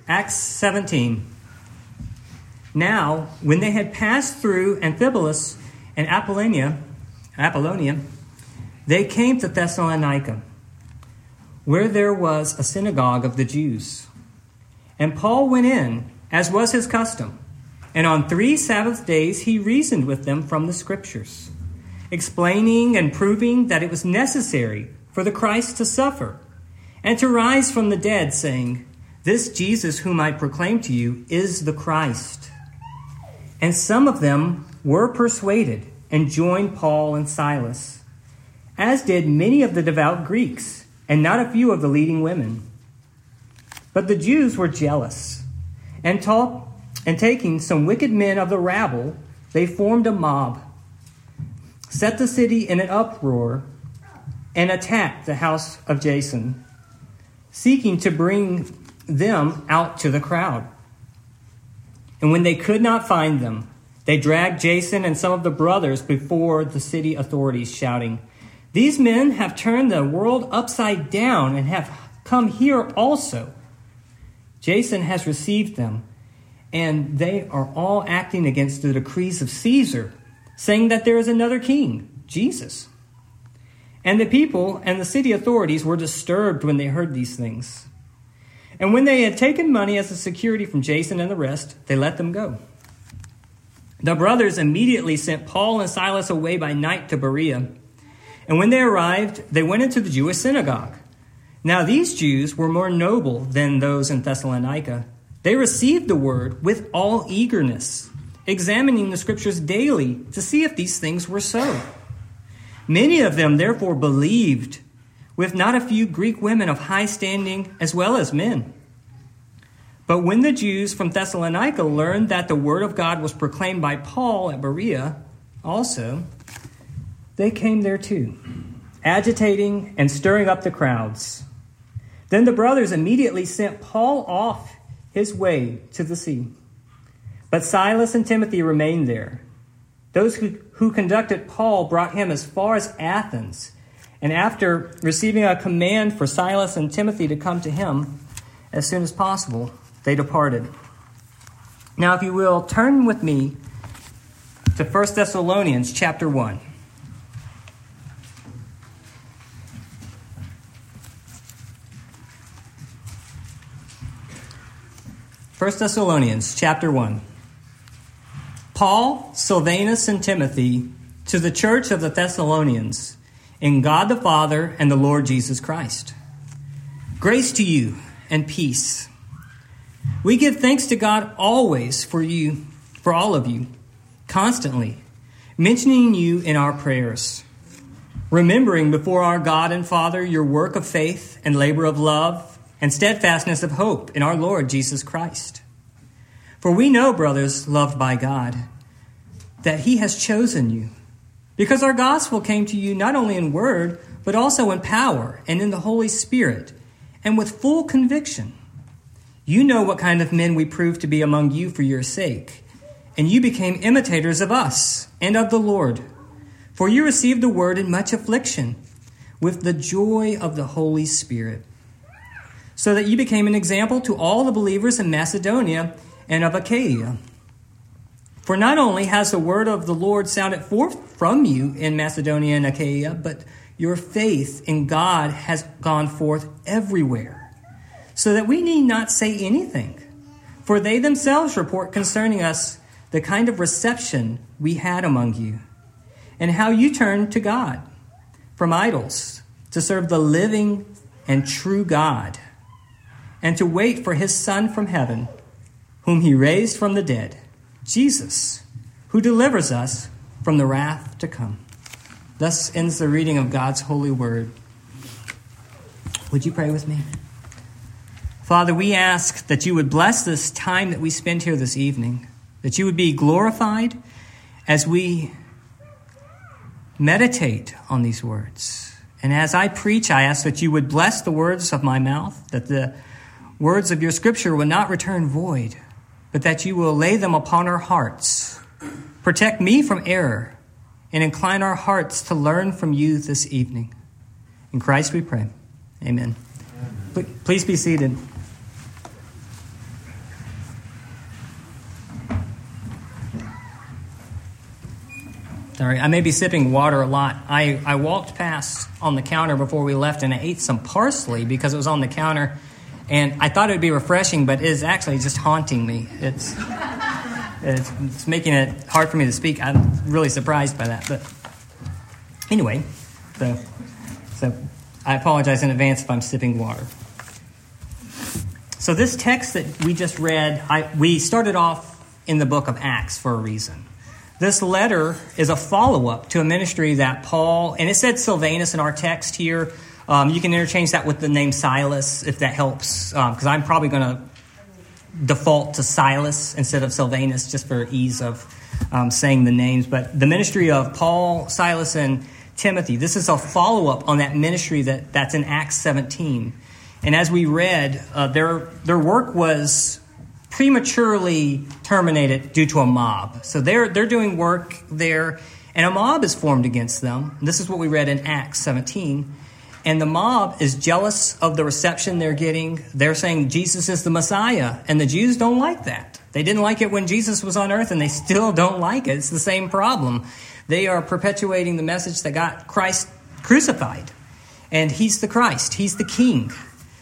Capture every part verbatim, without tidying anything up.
Acts seventeen. Now, when they had passed through Amphipolis and Apollonia, Apollonia, they came to Thessalonica, where there was a synagogue of the Jews. And Paul went in, as was his custom, and on three Sabbath days he reasoned with them from the Scriptures, explaining and proving that it was necessary for the Christ to suffer and to rise from the dead, saying, "This Jesus whom I proclaim to you is the Christ." And some of them were persuaded and joined Paul and Silas, as did many of the devout Greeks, and not a few of the leading women. But the Jews were jealous, and, taught, and taking some wicked men of the rabble, they formed a mob, set the city in an uproar, and attacked the house of Jason, seeking to bring them out to the crowd. And when they could not find them, they dragged Jason and some of the brothers before the city authorities, shouting, "These men have turned the world upside down and have come here also. Jason has received them, and they are all acting against the decrees of Caesar, saying that there is another king, Jesus." And the people and the city authorities were disturbed when they heard these things. And when they had taken money as a security from Jason and the rest, they let them go. The brothers immediately sent Paul and Silas away by night to Berea. And when they arrived, they went into the Jewish synagogue. Now these Jews were more noble than those in Thessalonica. They received the word with all eagerness, examining the Scriptures daily to see if these things were so. Many of them therefore believed, with not a few Greek women of high standing as well as men. But when the Jews from Thessalonica learned that the word of God was proclaimed by Paul at Berea also, they came there too, agitating and stirring up the crowds. Then the brothers immediately sent Paul off his way to the sea. But Silas and Timothy remained there. Those who, who conducted Paul brought him as far as Athens, and after receiving a command for Silas and Timothy to come to him as soon as possible, they departed. Now, if you will, turn with me to First Thessalonians chapter one. First Thessalonians chapter one. Paul, Silvanus, and Timothy, to the church of the Thessalonians, in God the Father and the Lord Jesus Christ. Grace to you and peace. We give thanks to God always for you, for all of you, constantly, mentioning you in our prayers, remembering before our God and Father your work of faith and labor of love and steadfastness of hope in our Lord Jesus Christ. For we know, brothers loved by God, that he has chosen you, because our gospel came to you not only in word, but also in power and in the Holy Spirit, and with full conviction. You know what kind of men we proved to be among you for your sake, and you became imitators of us and of the Lord. For you received the word in much affliction, with the joy of the Holy Spirit, so that you became an example to all the believers in Macedonia and of Achaia. For not only has the word of the Lord sounded forth from you in Macedonia and Achaia, but your faith in God has gone forth everywhere, so that we need not say anything. For they themselves report concerning us the kind of reception we had among you, and how you turned to God from idols to serve the living and true God, and to wait for his Son from heaven, whom he raised from the dead, Jesus, who delivers us from the wrath to come. Thus ends the reading of God's holy word. Would you pray with me? Father, we ask that you would bless this time that we spend here this evening, that you would be glorified as we meditate on these words. And as I preach, I ask that you would bless the words of my mouth, that the words of your scripture will not return void, but that you will lay them upon our hearts. Protect me from error and incline our hearts to learn from you this evening. In Christ we pray. Amen. Amen. Please be seated. Sorry, I may be sipping water a lot. I, I walked past on the counter before we left, and I ate some parsley because it was on the counter. And I thought it would be refreshing, but it is actually just haunting me. It's, it's it's making it hard for me to speak. I'm really surprised by that. But anyway, so so I apologize in advance if I'm sipping water. So this text that we just read, I, we started off in the book of Acts for a reason. This letter is a follow-up to a ministry that Paul, and it said Silvanus in our text here. Um, you can interchange that with the name Silas if that helps, because um, I'm probably going to default to Silas instead of Silvanus just for ease of um, saying the names. But the ministry of Paul, Silas, and Timothy, this is a follow-up on that ministry that, that's in Acts seventeen. And as we read, uh, their their work was prematurely terminated due to a mob. So they're they're doing work there, and a mob is formed against them. This is what we read in Acts seventeen. And the mob is jealous of the reception they're getting. They're saying Jesus is the Messiah, and the Jews don't like that. They didn't like it when Jesus was on earth, and they still don't like it. It's the same problem. They are perpetuating the message that got Christ crucified, and he's the Christ. He's the King.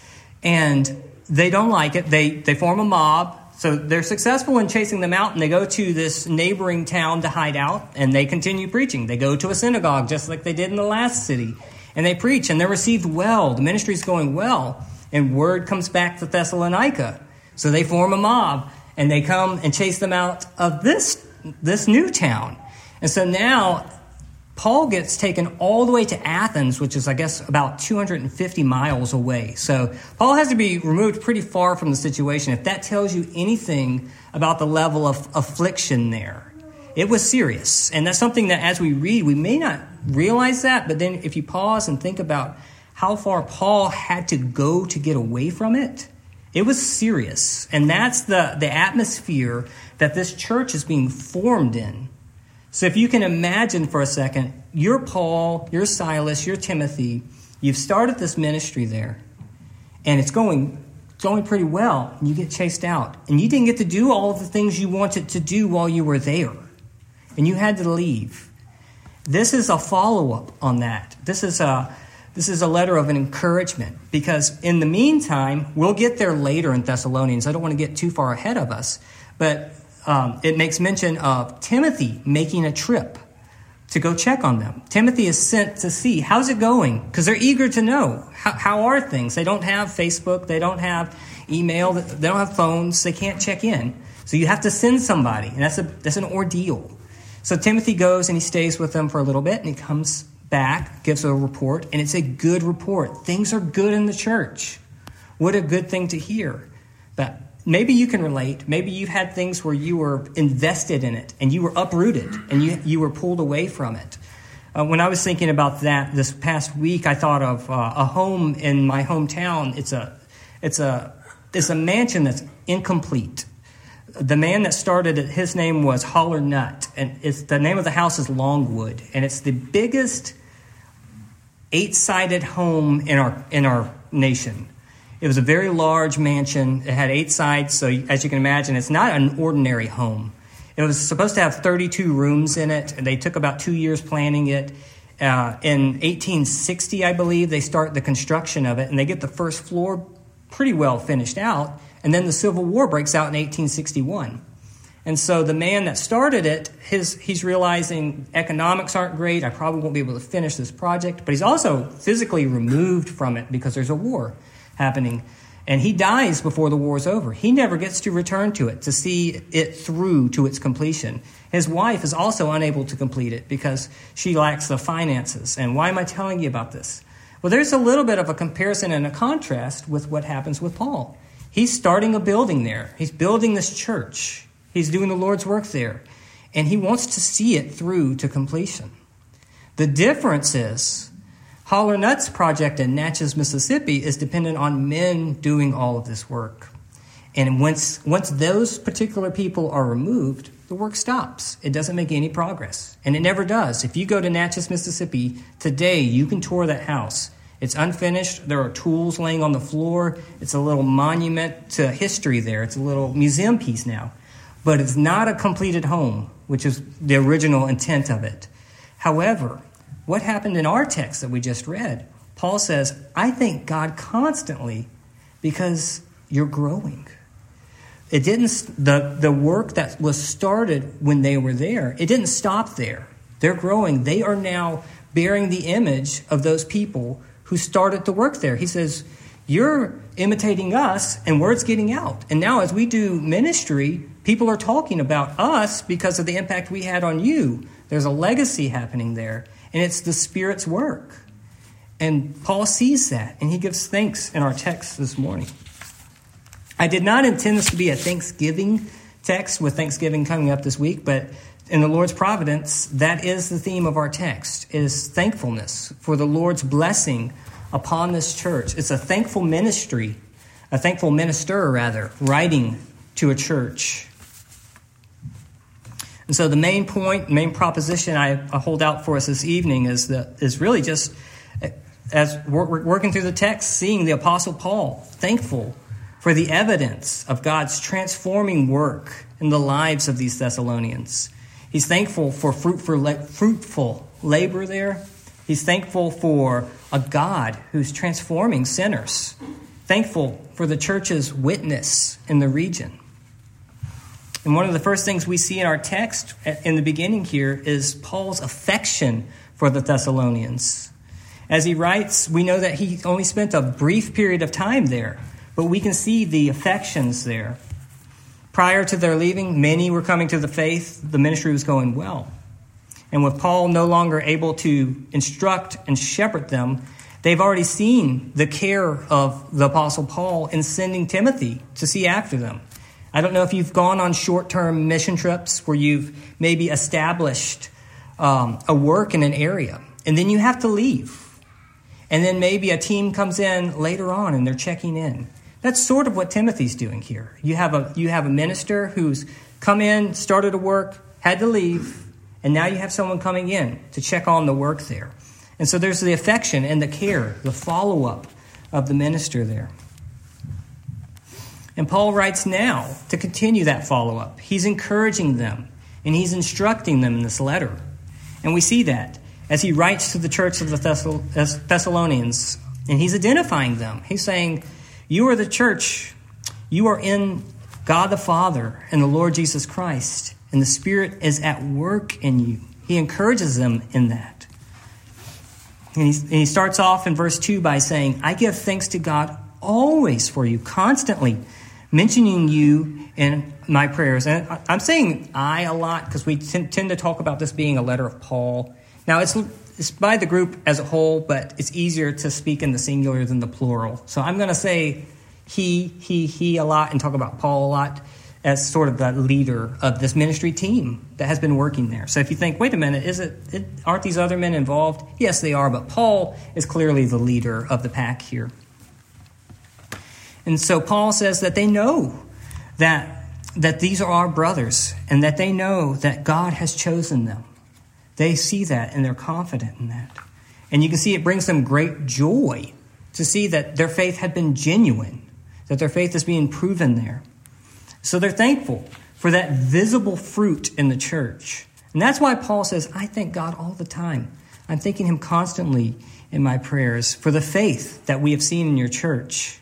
And they don't like it. They they form a mob. So they're successful in chasing them out, and they go to this neighboring town to hide out, and they continue preaching. They go to a synagogue just like they did in the last city, and they preach, and they're received well. The ministry's going well, and word comes back to Thessalonica. So they form a mob, and they come and chase them out of this, this new town. And so now Paul gets taken all the way to Athens, which is, I guess, about two hundred fifty miles away. So Paul has to be removed pretty far from the situation. If that tells you anything about the level of affliction there, it was serious. And that's something that as we read, we may not realize that. But then if you pause and think about how far Paul had to go to get away from it, it was serious. And that's the, the atmosphere that this church is being formed in. So if you can imagine for a second, you're Paul, you're Silas, you're Timothy. You've started this ministry there, and it's going, it's going pretty well. And you get chased out, and you didn't get to do all of the things you wanted to do while you were there, and you had to leave. This is a follow-up on that. This is a this is a letter of an encouragement, because in the meantime, we'll get there later in Thessalonians. I don't want to get too far ahead of us, but Um, it makes mention of Timothy making a trip to go check on them. Timothy is sent to see, how's it going? Because they're eager to know, how, how are things? They don't have Facebook. They don't have email. They don't have phones. They can't check in. So you have to send somebody, and that's a that's an ordeal. So Timothy goes, and he stays with them for a little bit, and he comes back, gives a report, and it's a good report. Things are good in the church. What a good thing to hear. But maybe you can relate. Maybe you've had things where you were invested in it and you were uprooted and you you were pulled away from it. Uh, when I was thinking about that this past week, I thought of uh, a home in my hometown. It's a it's a it's a mansion that's incomplete. The man that started it, his name was Holler Nutt, and it's the name of the house is Longwood, and it's the biggest eight-sided home in our in our nation. It was a very large mansion. It had eight sides, so as you can imagine, it's not an ordinary home. It was supposed to have thirty-two rooms in it, and they took about two years planning it. Uh, in eighteen sixty, I believe, they start the construction of it, and they get the first floor pretty well finished out, and then the Civil War breaks out in eighteen sixty-one. And so the man that started it, his he's realizing economics aren't great. I probably won't be able to finish this project, but he's also physically removed from it because there's a war happening, and he dies before the war is over. He never gets to return to it to see it through to its completion. His wife is also unable to complete it because she lacks the finances. And why am I telling you about this? Well, there's a little bit of a comparison and a contrast with what happens with Paul. He's starting a building there. He's building this church. He's doing the Lord's work there, and he wants to see it through to completion. The difference is Holler Nutt's project in Natchez, Mississippi is dependent on men doing all of this work. And once once those particular people are removed, the work stops. It doesn't make any progress. And it never does. If you go to Natchez, Mississippi today, you can tour that house. It's unfinished. There are tools laying on the floor. It's a little monument to history there. It's a little museum piece now. But it's not a completed home, which is the original intent of it. However, what happened in our text that we just read? Paul says, I thank God constantly because you're growing. It didn't, the, the work that was started when they were there, it didn't stop there. They're growing. They are now bearing the image of those people who started the work there. He says, you're imitating us and word's getting out. And now as we do ministry, people are talking about us because of the impact we had on you. There's a legacy happening there, and it's the Spirit's work. And Paul sees that, and he gives thanks in our text this morning. I did not intend this to be a Thanksgiving text with Thanksgiving coming up this week, but in the Lord's providence, that is the theme of our text, is thankfulness for the Lord's blessing upon this church. It's a thankful ministry, a thankful minister, rather, writing to a church. And so the main point, main proposition I hold out for us this evening is that is really just, as we're working through the text, seeing the Apostle Paul thankful for the evidence of God's transforming work in the lives of these Thessalonians. He's thankful for fruitful, fruitful labor there. He's thankful for a God who's transforming sinners. Thankful for the church's witness in the region. And one of the first things we see in our text in the beginning here is Paul's affection for the Thessalonians. As he writes, we know that he only spent a brief period of time there, but we can see the affections there. Prior to their leaving, many were coming to the faith. The ministry was going well. And with Paul no longer able to instruct and shepherd them, they've already seen the care of the Apostle Paul in sending Timothy to see after them. I don't know if you've gone on short-term mission trips where you've maybe established um, a work in an area, and then you have to leave. And then maybe a team comes in later on and they're checking in. That's sort of what Timothy's doing here. You have a you have a minister who's come in, started a work, had to leave, and now you have someone coming in to check on the work there. And so there's the affection and the care, the follow-up of the minister there. And Paul writes now to continue that follow-up. He's encouraging them, and he's instructing them in this letter. And we see that as he writes to the church of the Thessalonians, and he's identifying them. He's saying, you are the church. You are in God the Father and the Lord Jesus Christ, and the Spirit is at work in you. He encourages them in that. And, and he starts off in verse two by saying, I give thanks to God always for you, constantly mentioning you in my prayers. And I'm saying I a lot because we tend to talk about this being a letter of Paul. Now, it's it's by the group as a whole, but it's easier to speak in the singular than the plural. So I'm going to say he, he, he a lot and talk about Paul a lot as sort of the leader of this ministry team that has been working there. So if you think, wait a minute, is it, it aren't these other men involved? Yes, they are, but Paul is clearly the leader of the pack here. And so Paul says that they know that, that these are our brothers and that they know that God has chosen them. They see that and they're confident in that. And you can see it brings them great joy to see that their faith had been genuine, that their faith is being proven there. So they're thankful for that visible fruit in the church. And that's why Paul says, I thank God all the time. I'm thanking him constantly in my prayers for the faith that we have seen in your church.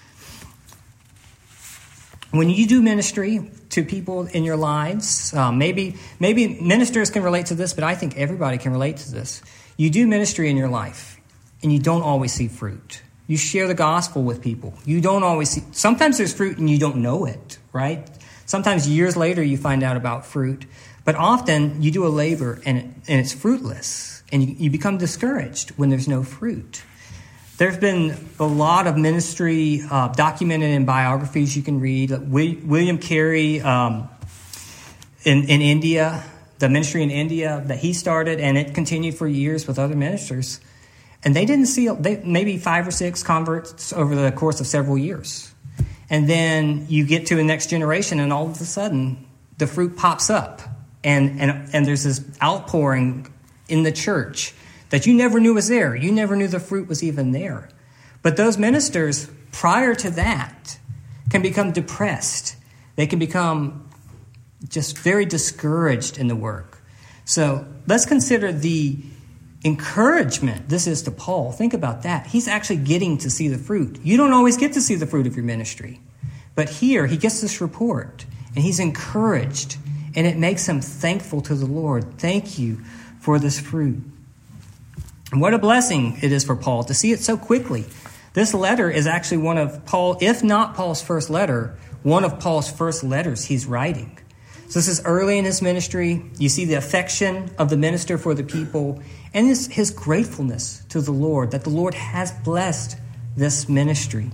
When you do ministry to people in your lives, uh, maybe maybe ministers can relate to this, but I think everybody can relate to this. You do ministry in your life, and you don't always see fruit. You share the gospel with people. You don't always see. Sometimes there's fruit, and you don't know it, right? Sometimes years later you find out about fruit, but often you do a labor, and, it, and it's fruitless, and you, you become discouraged when there's no fruit. There's been a lot of ministry uh, documented in biographies you can read. William Carey um, in, in India, the ministry in India that he started, and it continued for years with other ministers. And they didn't see they, maybe five or six converts over the course of several years. And then you get to the next generation, and all of a sudden, the fruit pops up. And, and, and there's this outpouring in the church that you never knew was there. You never knew the fruit was even there. But those ministers, prior to that, can become depressed. They can become just very discouraged in the work. So let's consider the encouragement this is to Paul. Think about that. He's actually getting to see the fruit. You don't always get to see the fruit of your ministry. But here he gets this report and he's encouraged, and it makes him thankful to the Lord. Thank you for this fruit. And what a blessing it is for Paul to see it so quickly. This letter is actually one of Paul, if not Paul's first letter, one of Paul's first letters he's writing. So this is early in his ministry. You see the affection of the minister for the people and his, his gratefulness to the Lord, that the Lord has blessed this ministry.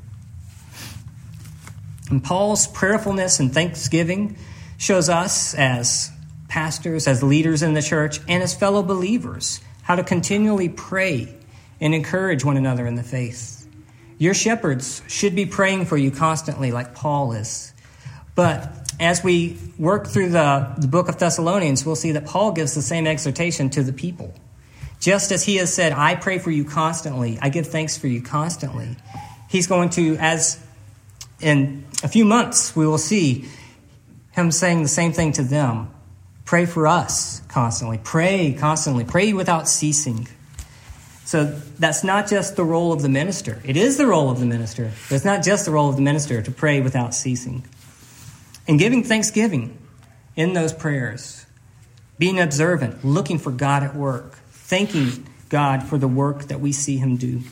And Paul's prayerfulness and thanksgiving shows us as pastors, as leaders in the church, and as fellow believers how to continually pray and encourage one another in the faith. Your shepherds should be praying for you constantly like Paul is. But as we work through the, the book of Thessalonians, we'll see that Paul gives the same exhortation to the people. Just as he has said, I pray for you constantly, I give thanks for you constantly, he's going to, as in a few months, we will see him saying the same thing to them. Pray for us constantly. Pray constantly. Pray without ceasing. So that's not just the role of the minister. It is the role of the minister, but it's not just the role of the minister to pray without ceasing. And giving thanksgiving in those prayers, being observant, looking for God at work, thanking God for the work that we see him do.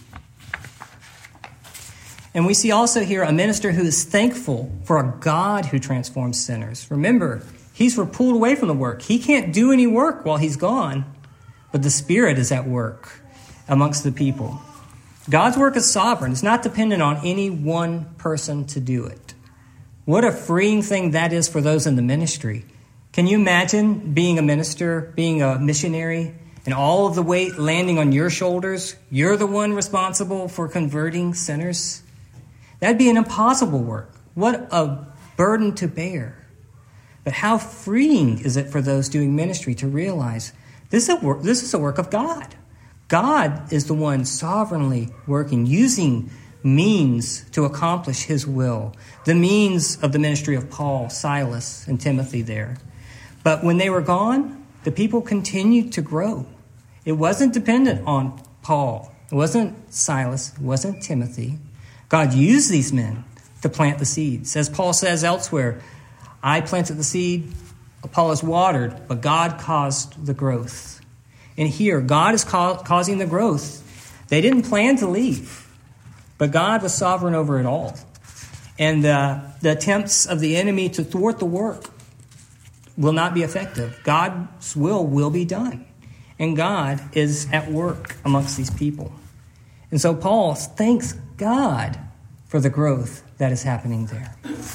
And we see also here a minister who is thankful for a God who transforms sinners. Remember, he's pulled away from the work. He can't do any work while he's gone, but the Spirit is at work amongst the people. God's work is sovereign. It's not dependent on any one person to do it. What a freeing thing that is for those in the ministry. Can you imagine being a minister, being a missionary, and all of the weight landing on your shoulders? You're the one responsible for converting sinners. That'd be an impossible work. What a burden to bear. But how freeing is it for those doing ministry to realize this is a work, this is a work of God. God is the one sovereignly working, using means to accomplish his will. The means of the ministry of Paul, Silas, and Timothy there. But when they were gone, the people continued to grow. It wasn't dependent on Paul. It wasn't Silas. It wasn't Timothy. God used these men to plant the seeds. As Paul says elsewhere, I planted the seed, Apollos watered, but God caused the growth. And here, God is ca- causing the growth. They didn't plan to leave, but God was sovereign over it all. And uh, the attempts of the enemy to thwart the work will not be effective. God's will will be done. And God is at work amongst these people. And so Paul thanks God for the growth that is happening there.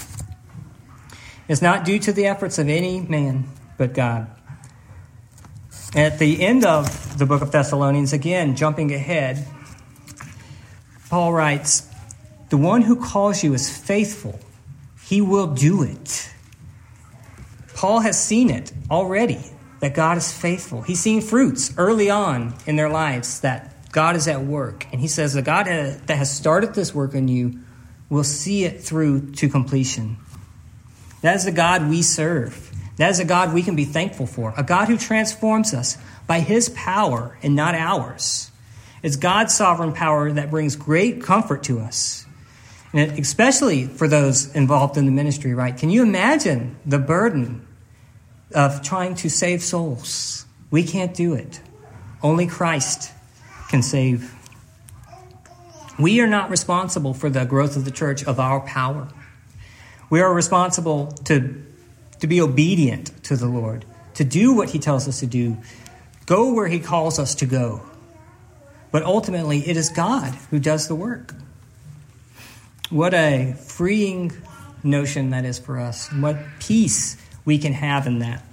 It's not due to the efforts of any man but God. At the end of the book of Thessalonians, again, jumping ahead, Paul writes, the one who calls you is faithful. He will do it. Paul has seen it already, that God is faithful. He's seen fruits early on in their lives that God is at work. And he says the God that has started this work in you will see it through to completion. That is the God we serve. That is a God we can be thankful for. A God who transforms us by his power and not ours. It's God's sovereign power that brings great comfort to us. And especially for those involved in the ministry, right? Can you imagine the burden of trying to save souls? We can't do it. Only Christ can save. We are not responsible for the growth of the church of our power. We are responsible to, to be obedient to the Lord, to do what he tells us to do, go where he calls us to go. But ultimately, it is God who does the work. What a freeing notion that is for us. And what peace we can have in that.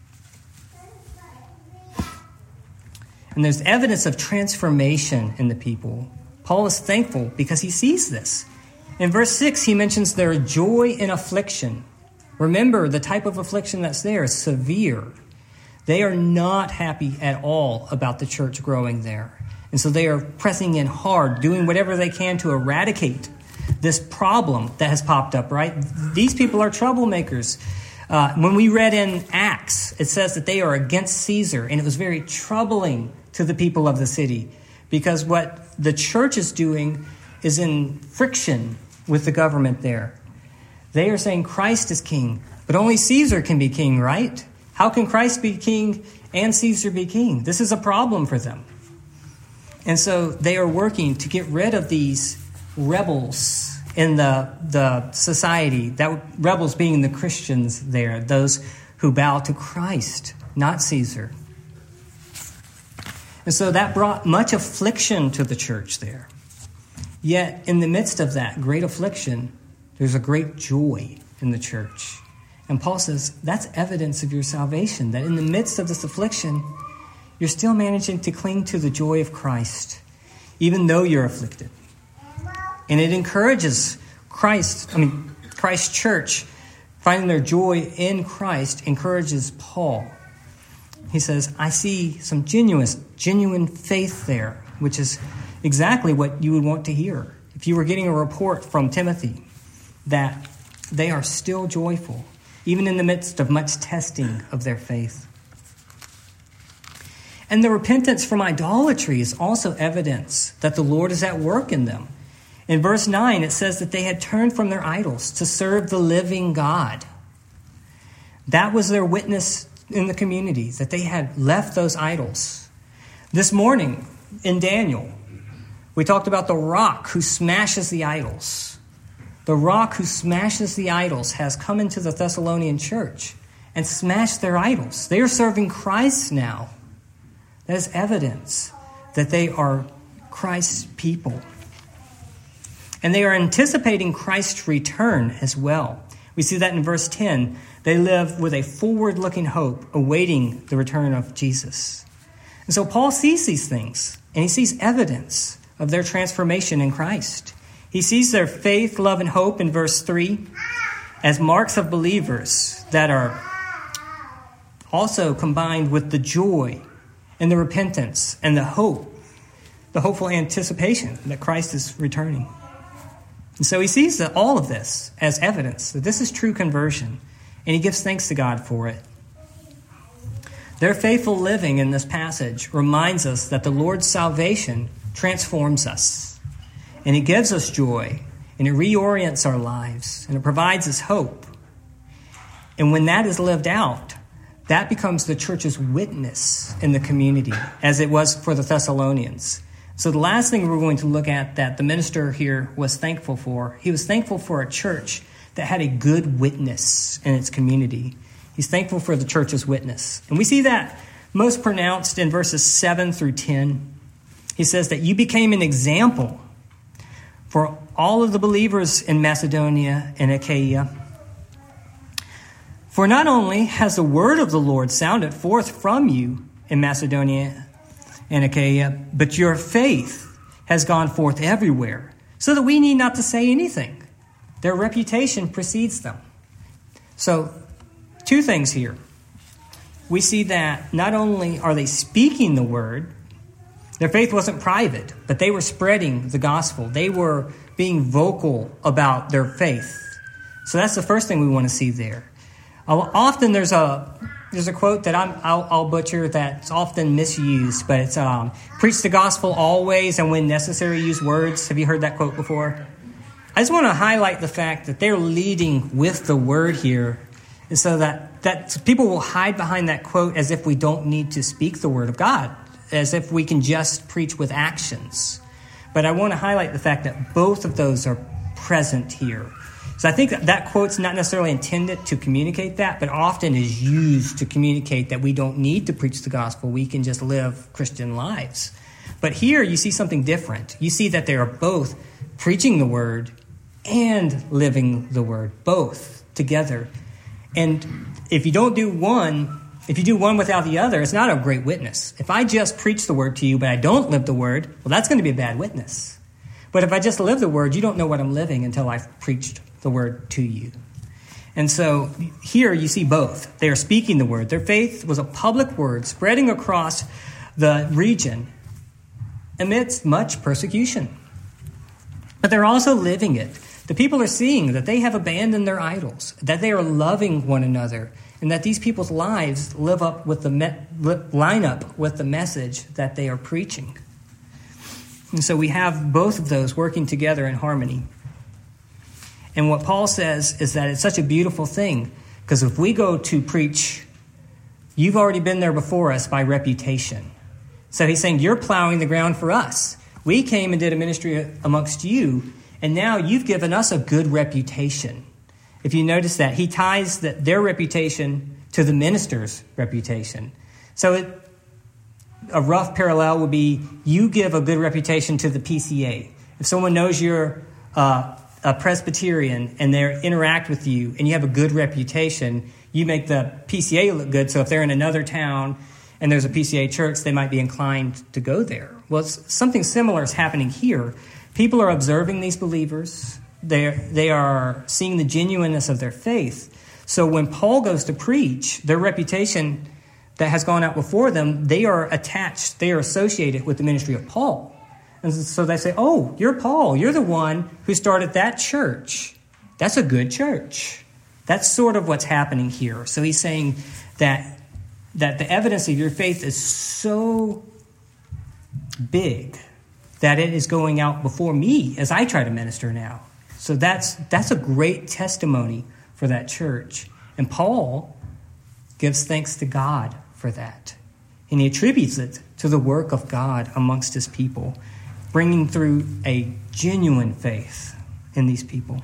And there's evidence of transformation in the people. Paul is thankful because he sees this. In verse six, he mentions their joy in affliction. Remember, the type of affliction that's there is severe. They are not happy at all about the church growing there. And so they are pressing in hard, doing whatever they can to eradicate this problem that has popped up, right? These people are troublemakers. Uh, when we read in Acts, it says that they are against Caesar, and it was very troubling to the people of the city because what the church is doing is in friction with the government there. They are saying Christ is king, but only Caesar can be king, right? How can Christ be king and Caesar be king? This is a problem for them. And so they are working to get rid of these rebels in the, the society, that rebels being the Christians there, those who bow to Christ, not Caesar. And so that brought much affliction to the church there. Yet in the midst of that great affliction, there's a great joy in the church. And Paul says that's evidence of your salvation, that in the midst of this affliction, you're still managing to cling to the joy of Christ, even though you're afflicted. And it encourages Christ, I mean, Christ's church, finding their joy in Christ, encourages Paul. He says, I see some genuine, genuine faith there, which is exactly what you would want to hear. If you were getting a report from Timothy that they are still joyful, even in the midst of much testing of their faith. And the repentance from idolatry is also evidence that the Lord is at work in them. In verse nine, it says that they had turned from their idols to serve the living God. That was their witness in the community, that they had left those idols. This morning in Daniel, we talked about the rock who smashes the idols. The rock who smashes the idols has come into the Thessalonian church and smashed their idols. They are serving Christ now. That is evidence that they are Christ's people. And they are anticipating Christ's return as well. We see that in verse ten. They live with a forward-looking hope, awaiting the return of Jesus. And so Paul sees these things, and he sees evidence of their transformation in Christ. He sees their faith, love, and hope in verse three as marks of believers that are also combined with the joy and the repentance and the hope, the hopeful anticipation that Christ is returning. And so he sees that all of this as evidence that this is true conversion, and he gives thanks to God for it. Their faithful living in this passage reminds us that the Lord's salvation transforms us, and it gives us joy, and it reorients our lives, and it provides us hope. And when that is lived out, that becomes the church's witness in the community, as it was for the Thessalonians. So the last thing we're going to look at that the minister here was thankful for, he was thankful for a church that had a good witness in its community. He's thankful for the church's witness. And we see that most pronounced in verses seven through ten. He says that you became an example for all of the believers in Macedonia and Achaia. For not only has the word of the Lord sounded forth from you in Macedonia and Achaia, but your faith has gone forth everywhere, so that we need not to say anything. Their reputation precedes them. So, two things here. We see that not only are they speaking the word, their faith wasn't private, but they were spreading the gospel. They were being vocal about their faith. So that's the first thing we want to see there. Often there's a there's a quote that I'm, I'll, I'll butcher that's often misused, but it's um, preach the gospel always and when necessary use words. Have you heard that quote before? I just want to highlight the fact that they're leading with the word here, and so that, that people will hide behind that quote as if we don't need to speak the word of God, as if we can just preach with actions. But I want to highlight the fact that both of those are present here. So I think that, that quote's not necessarily intended to communicate that, but often is used to communicate that we don't need to preach the gospel. We can just live Christian lives. But here you see something different. You see that they are both preaching the word and living the word, both together. And if you don't do one, if you do one without the other, it's not a great witness. If I just preach the word to you, but I don't live the word, well, that's going to be a bad witness. But if I just live the word, you don't know what I'm living until I've preached the word to you. And so here you see both. They are speaking the word. Their faith was a public word spreading across the region amidst much persecution. But they're also living it. The people are seeing that they have abandoned their idols, that they are loving one another, and that these people's lives live up with the me- line up with the message that they are preaching. And so we have both of those working together in harmony. And what Paul says is that it's such a beautiful thing, because if we go to preach, you've already been there before us by reputation. So he's saying, you're plowing the ground for us. We came and did a ministry amongst you, and now you've given us a good reputation. If you notice that, he ties the, their reputation to the minister's reputation. So it, a rough parallel would be you give a good reputation to the P C A. If someone knows you're uh, a Presbyterian and they interact with you and you have a good reputation, you make the P C A look good. So if they're in another town and there's a P C A church, they might be inclined to go there. Well, it's, something similar is happening here. People are observing these believers. They they are seeing the genuineness of their faith. So when Paul goes to preach, their reputation that has gone out before them, they are attached, they are associated with the ministry of Paul. And so they say, oh, you're Paul. You're the one who started that church. That's a good church. That's sort of what's happening here. So he's saying that, that the evidence of your faith is so big that it is going out before me as I try to minister now. So that's that's a great testimony for that church. And Paul gives thanks to God for that. And he attributes it to the work of God amongst his people, bringing through a genuine faith in these people.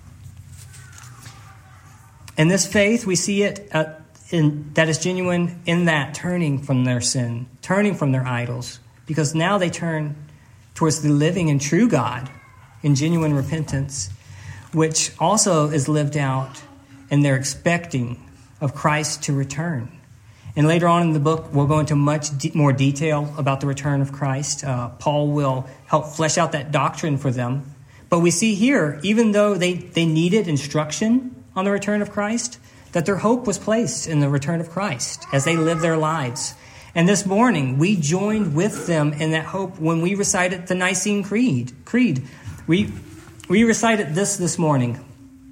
And this faith, we see it uh, in, that is genuine in that turning from their sin, turning from their idols, because now they turn towards the living and true God in genuine repentance, which also is lived out in their expecting of Christ to return. And later on in the book, we'll go into much de- more detail about the return of Christ. Uh, Paul will help flesh out that doctrine for them. But we see here, even though they, they needed instruction on the return of Christ, that their hope was placed in the return of Christ as they lived their lives. And this morning, we joined with them in that hope when we recited the Nicene Creed. Creed. We, we recited this this morning.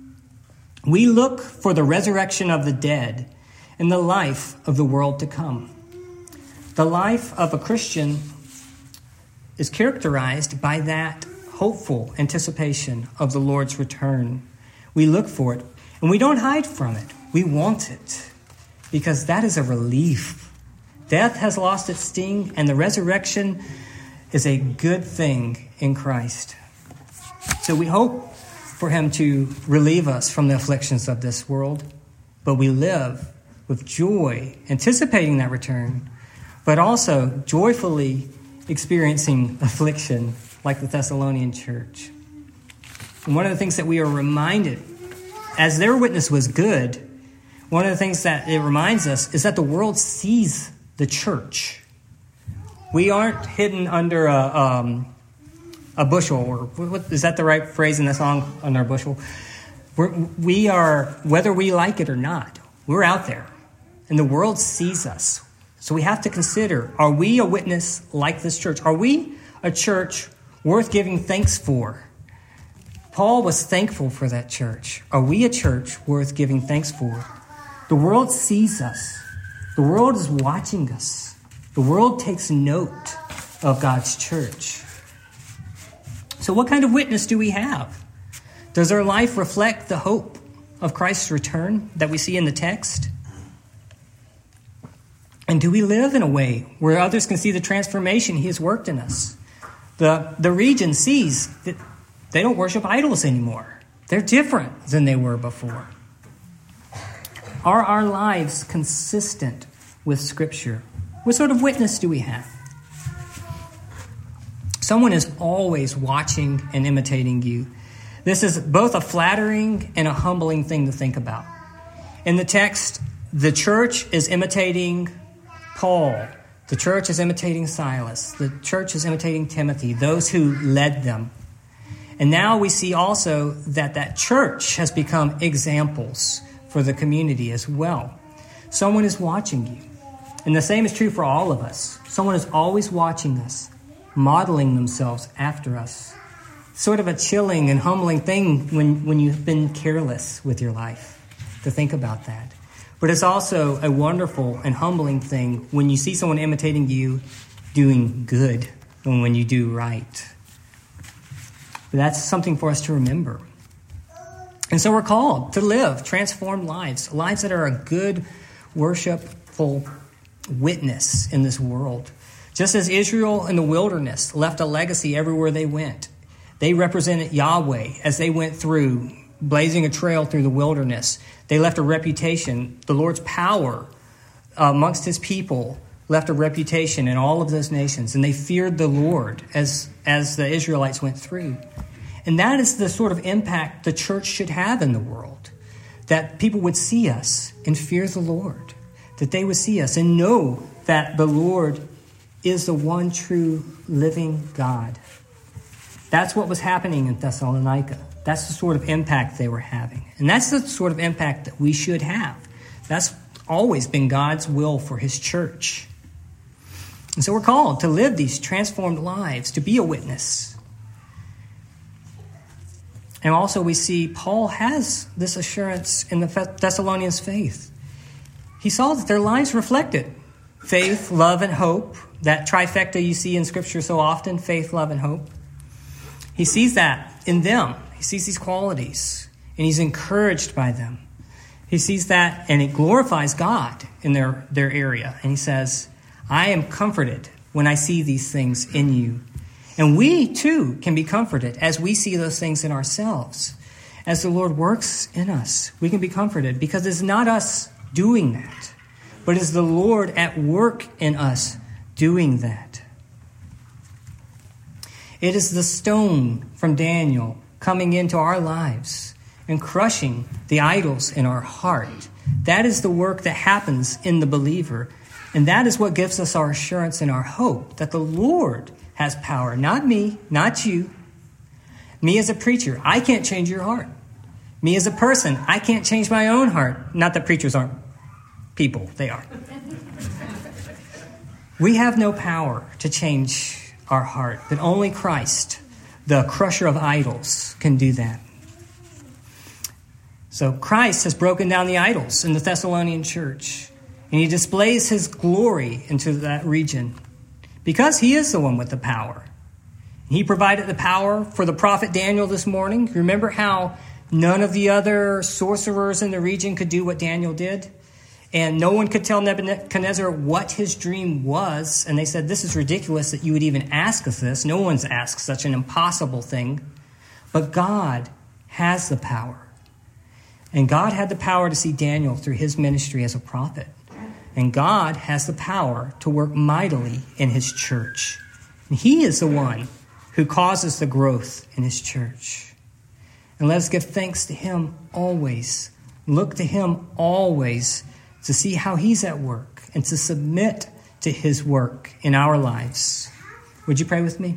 We look for the resurrection of the dead and the life of the world to come. The life of a Christian is characterized by that hopeful anticipation of the Lord's return. We look for it, and we don't hide from it. We want it, because that is a relief. Death has lost its sting, and the resurrection is a good thing in Christ. So we hope for him to relieve us from the afflictions of this world, but we live with joy, anticipating that return, but also joyfully experiencing affliction like the Thessalonian church. And one of the things that we are reminded, as their witness was good, one of the things that it reminds us is that the world sees the church. We aren't hidden under a, um, a bushel, or what, is that the right phrase in the song, under a bushel? We're, we are, whether we like it or not, we're out there, and the world sees us. So we have to consider, are we a witness like this church? Are we a church worth giving thanks for? Paul was thankful for that church. Are we a church worth giving thanks for? The world sees us. The world is watching us. The world takes note of God's church. So what kind of witness do we have? Does our life reflect the hope of Christ's return that we see in the text? And do we live in a way where others can see the transformation he has worked in us? The, the region sees that they don't worship idols anymore. They're different than they were before. Are our lives consistent with Scripture? What sort of witness do we have? Someone is always watching and imitating you. This is both a flattering and a humbling thing to think about. In the text, the church is imitating Paul. The church is imitating Silas. The church is imitating Timothy, those who led them. And now we see also that that church has become examples for the community as well. Someone is watching you. And the same is true for all of us. Someone is always watching us, modeling themselves after us. sort of a chilling and humbling thing when, when you've been careless with your life, to think about that. But it's also a wonderful and humbling thing when you see someone imitating you doing good and when you do right. But that's something for us to remember. And so we're called to live transformed lives, lives that are a good, worshipful witness in this world. Just as Israel in the wilderness left a legacy everywhere they went, they represented Yahweh as they went through, blazing a trail through the wilderness. They left a reputation. The Lord's power uh, amongst his people left a reputation in all of those nations, and they feared the Lord as, as the Israelites went through. And that is the sort of impact the church should have in the world, that people would see us and fear the Lord, that they would see us and know that the Lord is the one true living God. That's what was happening in Thessalonica. That's the sort of impact they were having. And that's the sort of impact that we should have. That's always been God's will for his church. And so we're called to live these transformed lives, to be a witness. And also we see Paul has this assurance in the Thessalonians' faith. He saw that their lives reflected faith, love, and hope. That trifecta you see in Scripture so often, faith, love, and hope. He sees that in them. He sees these qualities, and he's encouraged by them. He sees that, and it glorifies God in their, their area. And he says, I am comforted when I see these things in you. And we, too, can be comforted as we see those things in ourselves. As the Lord works in us, we can be comforted because it's not us doing that, but it's the Lord at work in us doing that. It is the stone from Daniel coming into our lives and crushing the idols in our heart. That is the work that happens in the believer. And that is what gives us our assurance and our hope that the Lord has power. Not me, not you. Me as a preacher, I can't change your heart. Me as a person, I can't change my own heart. Not that preachers aren't people, they are. We have no power to change our heart, but only Christ, the crusher of idols, can do that. So Christ has broken down the idols in the Thessalonian church, and he displays his glory into that region because he is the one with the power. He provided the power for the prophet Daniel this morning. Remember how none of the other sorcerers in the region could do what Daniel did? And no one could tell Nebuchadnezzar what his dream was. And they said, this is ridiculous that you would even ask us this. No one's asked such an impossible thing. But God has the power. And God had the power to see Daniel through his ministry as a prophet. And God has the power to work mightily in his church. And he is the one who causes the growth in his church. And let us give thanks to him always. Look to him always to see how he's at work and to submit to his work in our lives. Would you pray with me?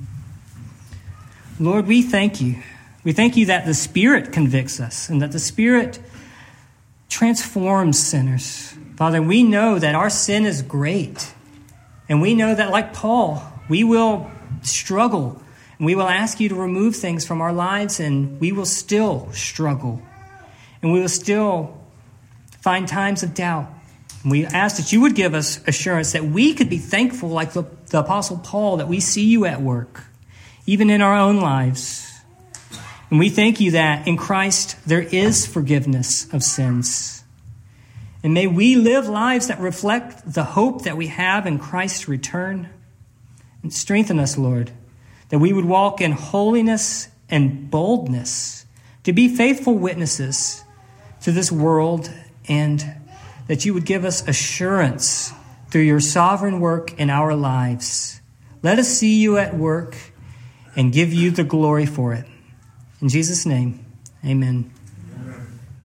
Lord, we thank you. We thank you that the Spirit convicts us and that the Spirit transforms sinners. Father, we know that our sin is great. And we know that, like Paul, we will struggle. And we will ask you to remove things from our lives, and we will still struggle. And we will still find times of doubt. And we ask that you would give us assurance that we could be thankful, like the, the Apostle Paul, that we see you at work, even in our own lives. And we thank you that in Christ there is forgiveness of sins. And may we live lives that reflect the hope that we have in Christ's return. And strengthen us, Lord, that we would walk in holiness and boldness to be faithful witnesses to this world, and that you would give us assurance through your sovereign work in our lives. Let us see you at work and give you the glory for it. In Jesus' name, amen.